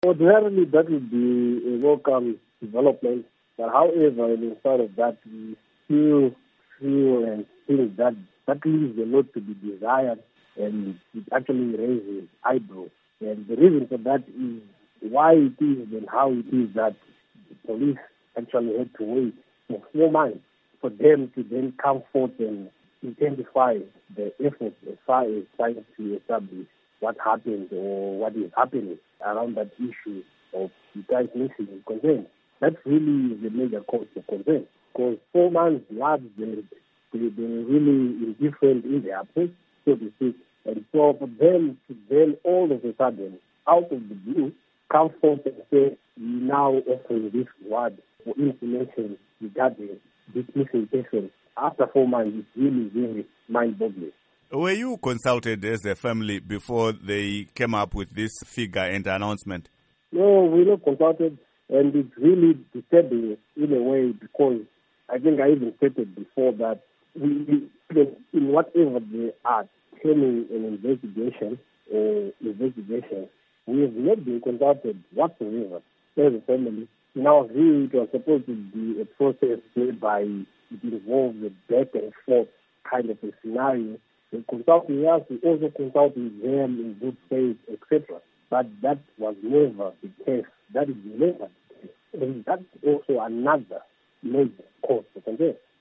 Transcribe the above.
Ordinarily, that would be a welcome development, but however, inside of that, we still feel and think that that leaves a lot to be desired, and it actually raises eyebrows. And the reason for that is why it is and how it is that the police actually had to wait for 4 months for them to then come forth and intensify the efforts as far as trying to establish what happened or what is happening around that issue of the guys missing is concerned. That really is a major cause for concern, because 4 months lads, they're really indifferent in their approach, so to speak. And so for them to then all of a sudden, out of the blue, come forth and say, we now offering this reward for information regarding this missing person after 4 months is really, really mind-boggling. Were you consulted as a family before they came up with this figure and announcement? No, we were not consulted, and it's really disturbing in a way, because I think I even stated before that we in whatever they are terming an investigation or investigation, we have not been consulted whatsoever as a family. In our view, it was supposed to be a process whereby it involves a back and forth kind of a scenario. The consulting us, we also consulted them in good faith, etc. But that was never the case. That is never the case. And that's also another major cause for concern.